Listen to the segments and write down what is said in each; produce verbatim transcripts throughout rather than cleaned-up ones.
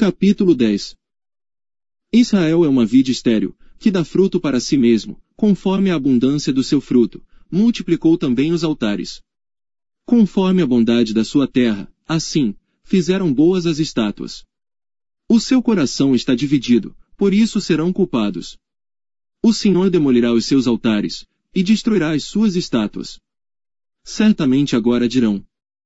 Capítulo dez. Israel é uma vide estéril, que dá fruto para si mesmo, conforme a abundância do seu fruto, multiplicou também os altares. Conforme a bondade da sua terra, assim, fizeram boas as estátuas. O seu coração está dividido, por isso serão culpados. O Senhor demolirá os seus altares, e destruirá as suas estátuas. Certamente agora dirão: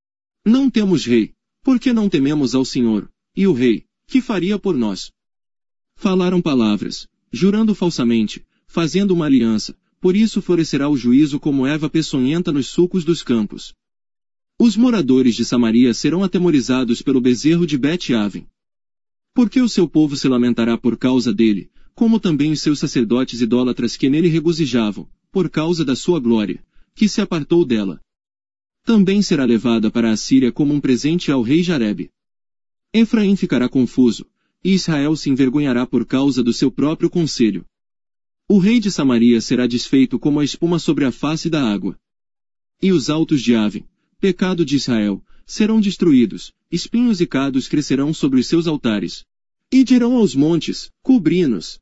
não temos rei, porque não tememos ao Senhor, e o rei, que faria por nós? Falaram palavras, jurando falsamente, fazendo uma aliança, por isso florescerá o juízo como erva peçonhenta nos sulcos dos campos. Os moradores de Samaria serão atemorizados pelo bezerro de Bet-Aven. Porque o seu povo se lamentará por causa dele, como também os seus sacerdotes idólatras que nele regozijavam, por causa da sua glória, que se apartou dela. Também será levada para a Síria como um presente ao rei Jarebe. Efraim ficará confuso, e Israel se envergonhará por causa do seu próprio conselho. O rei de Samaria será desfeito como a espuma sobre a face da água. E os altos de Aven, pecado de Israel, serão destruídos, espinhos e cados crescerão sobre os seus altares. E dirão aos montes, cobri-nos.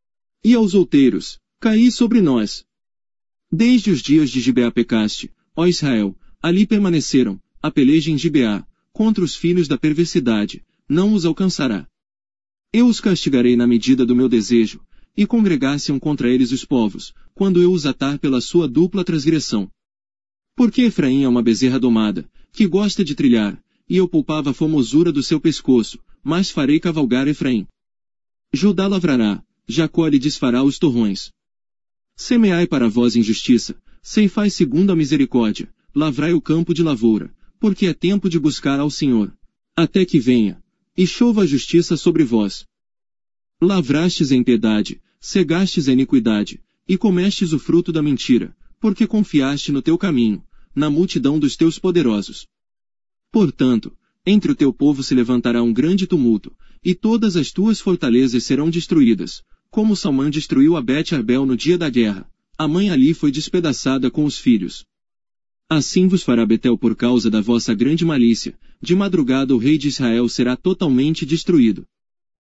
E aos outeiros, caí sobre nós. Desde os dias de Gibeá pecaste, ó Israel, ali permaneceram, a peleja em Gibeá, contra os filhos da perversidade, não os alcançará. Eu os castigarei na medida do meu desejo, e congregar-se-ão contra eles os povos, quando eu os atar pela sua dupla transgressão. Porque Efraim é uma bezerra domada, que gosta de trilhar, e eu poupava a formosura do seu pescoço, mas farei cavalgar Efraim. Judá lavrará, Jacó lhe desfará os torrões. Semeai para vós injustiça, ceifai segundo a misericórdia, lavrai o campo de lavoura, porque é tempo de buscar ao Senhor, até que venha, e chova a justiça sobre vós. Lavrastes em piedade, cegastes a iniquidade, e comestes o fruto da mentira, porque confiaste no teu caminho, na multidão dos teus poderosos. Portanto, entre o teu povo se levantará um grande tumulto, e todas as tuas fortalezas serão destruídas, como Salmã destruiu a Bet-Arbel no dia da guerra, a mãe ali foi despedaçada com os filhos. Assim vos fará Betel por causa da vossa grande malícia, de madrugada o rei de Israel será totalmente destruído.